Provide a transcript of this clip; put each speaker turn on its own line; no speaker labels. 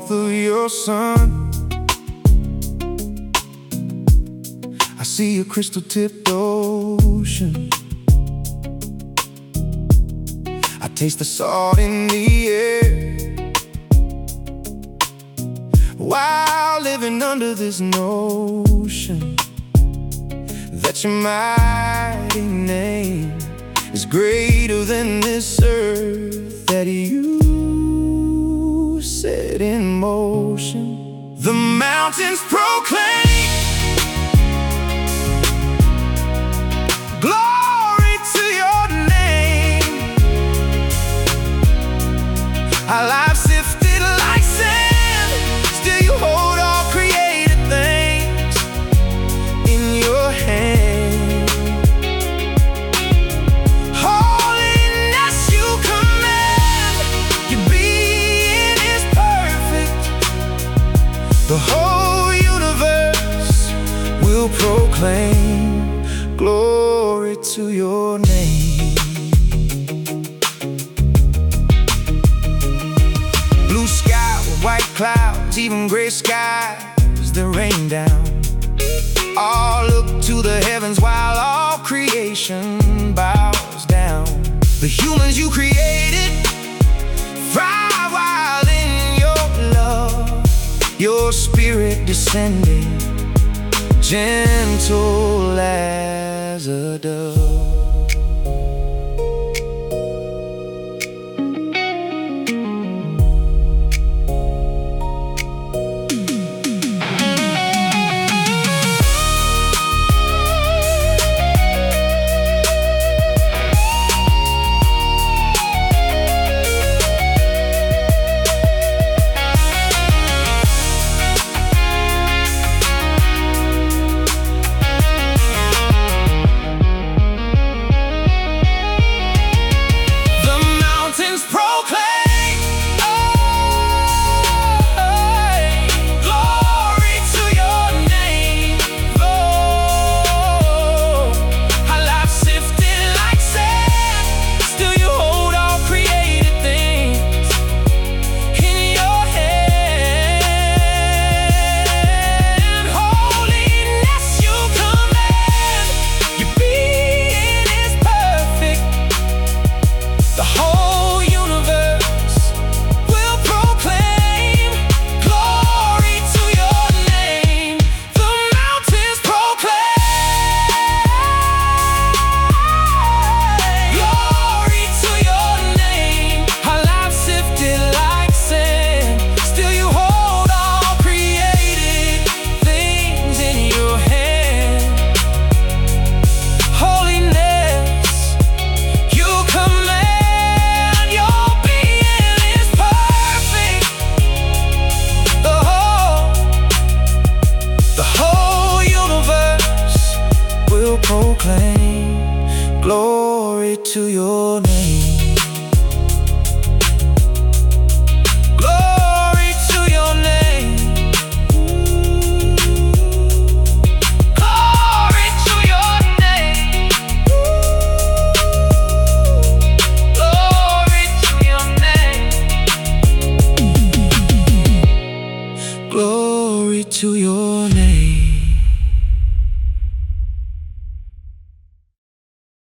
warmth of your sun. I see a crystal-tipped ocean. I taste the salt in the air while living under this notion that your mighty name is greater than this earth that you set in motion. The mountains proclaim glory to your name. Our lives sifted like sand, still you hold all created things in your hand. Holiness you command, your being is perfect. The whole universe will proclaim glory to your name. Blue sky with white clouds, even gray skies that rain down. All look to the heavens while all creation bows down. The humans you created thrive while in your love. Your spirit descending, gentle as a dove. Proclaim glory to your name. Glory to your name. Glory to your name. Glory to your name. Glory to your name.